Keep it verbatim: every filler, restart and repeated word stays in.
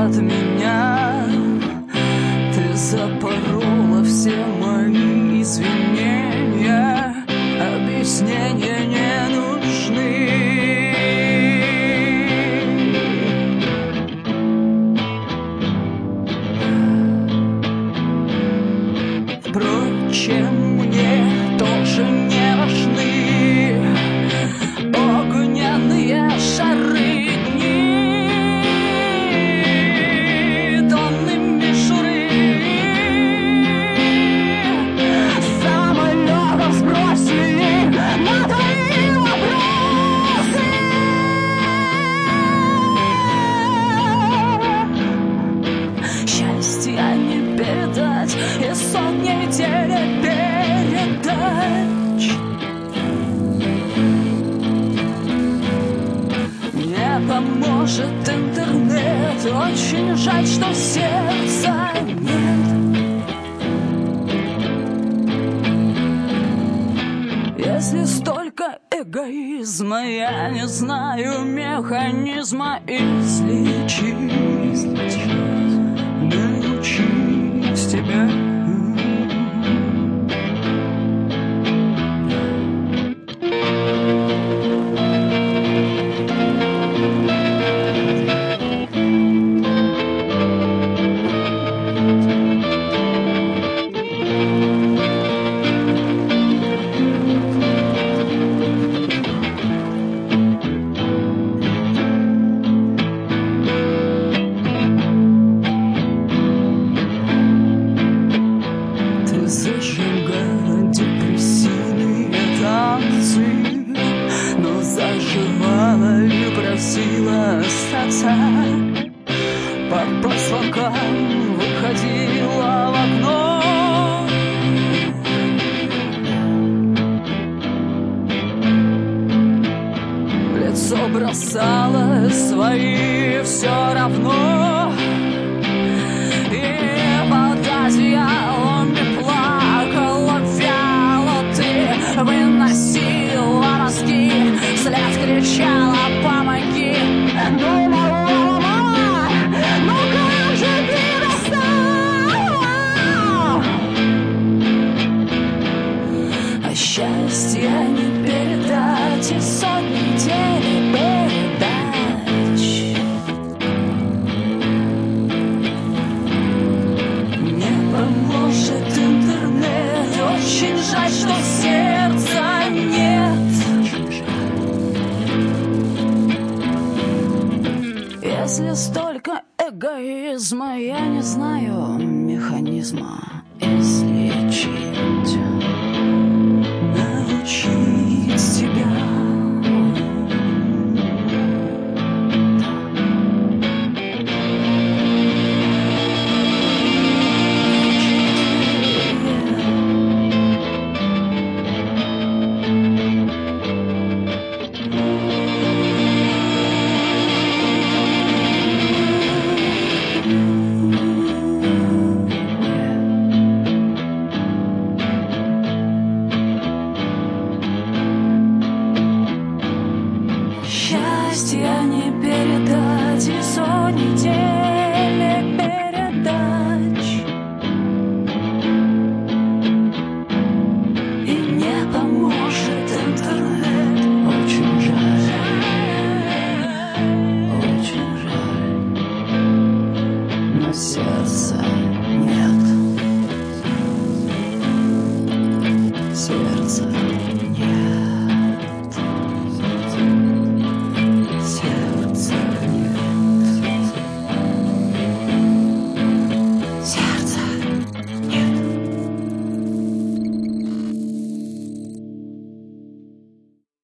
от меня. Ты запорола все мои извинения, объяснения не нужны. Впрочем, мне тоже не важны огненные шары дни, тонны мишуры. Самолетов сбросили на твои вопросы. Счастья не передать, и сон недели передач. Не поможет интернет, очень жаль, что сердца нет. Если столько эгоизма, я не знаю механизма излечить, научить тебя. Зажигала депрессивные танцы, но заживала и просила остаться. По свокам выходила в окно. В лицо бросала свои все равно. И под одеялами плакала вяло ты, выносила мозги, вслед кричала «помоги». Думала, мама, ну как же ты достала? А счастье не передать, и сотни телепередач. Поможет интернет, очень жаль, что сердца нет. Если столько эгоизма, я не знаю механизма излечить, научить тебя.